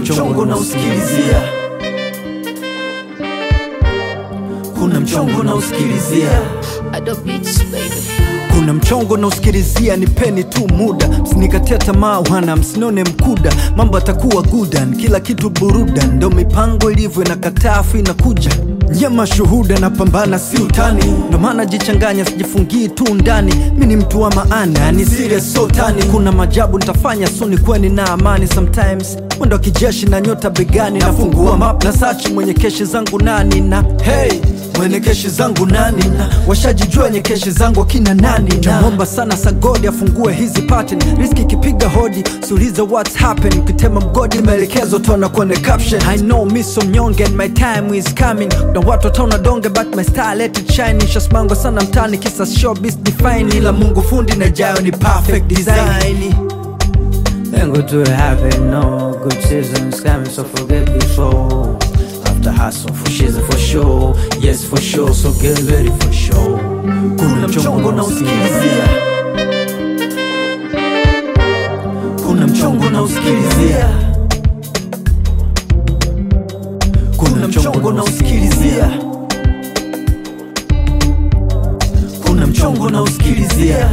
mchongo na usikilizia, kuna mchongo na usikilizia. Kuna mchongo na usikilizia, nipeni tu muda, msinikatia tamaa wana, msinone mkuda, mambo atakuwa goodan, kila kitu burudan, ndo mipango ilivyo na katafu inakuja. Nyema shuhuda na pambana si utani, ndo maana jichanganya sijifungii tu ndani, mini mtu wa maana, ni serious so tani. Kuna majabu nitafanya suni kweni na amani, sometimes mwendo kijeshi na nyota begani, nafungua map na search mwenye keshi zangu nani, na hey mwenye keshi zangu nani, na washajijua nye keshi zangu akina nani, na mwomba sana sagodi afungue hizi pattern, riski kipiga hodi suliza what's happen, ukitema mgodi maelekezo tona kwenye caption. I know me so mnyonge and my time is coming, na watu wataona donge but my style let it shine. Nishasmango sana mtani kisa showbiz define, ila Mungu fundi na jayo ni perfect design. Then go to heaven, no good seasons coming, so forget before. After hustle for shiz for sure, yes for sure, so get ready for sure. Kuna mchongo na usikilizia, kuna mchongo na usikilizia, kuna mchongo na usikilizia, kuna mchongo na usikilizia.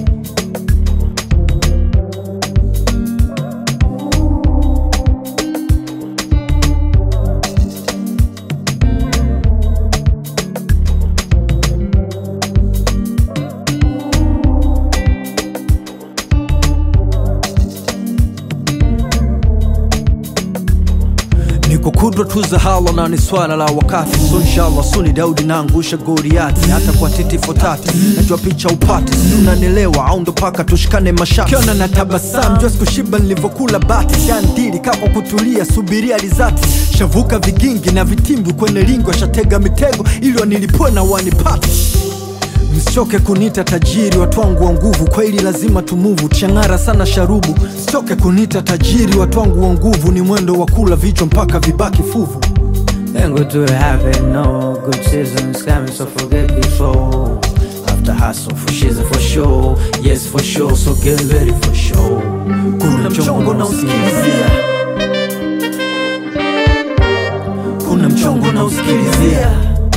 Niko kudra tu za hala na ni swala la wakati, so inshallah suni Daudi na angusha Goliati, hata kwa titi fotati najua picha upati, unanielewa au ndo paka tushikane mashati. Kiona na tabasamu just kushiba nilivokula bati, shandiri kako kutulia subiria rizati, shavuka vigingi na vitimbi kwenye lingo, shatega mitego ili wanilipue na wanipati. Msichoke kunita tajiri, watu wangu wa nguvu, kwa hili lazima tumuvu, changara sana sharubu. Msichoke kunita tajiri, watu wangu wa nguvu, ni mwendo wa kula vichwa mpaka vibaki fuvu. Then go to heaven, no good seasons coming, so forget before. After hustle for shiz for sure, yes for sure, so get ready for sure. Kuna mchongo na usikilizia, kuna mchongo na usikilizia,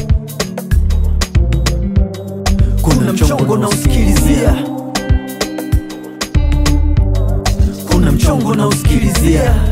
kuna mchongo na usikilizia, kuna mchongo na usikilizia.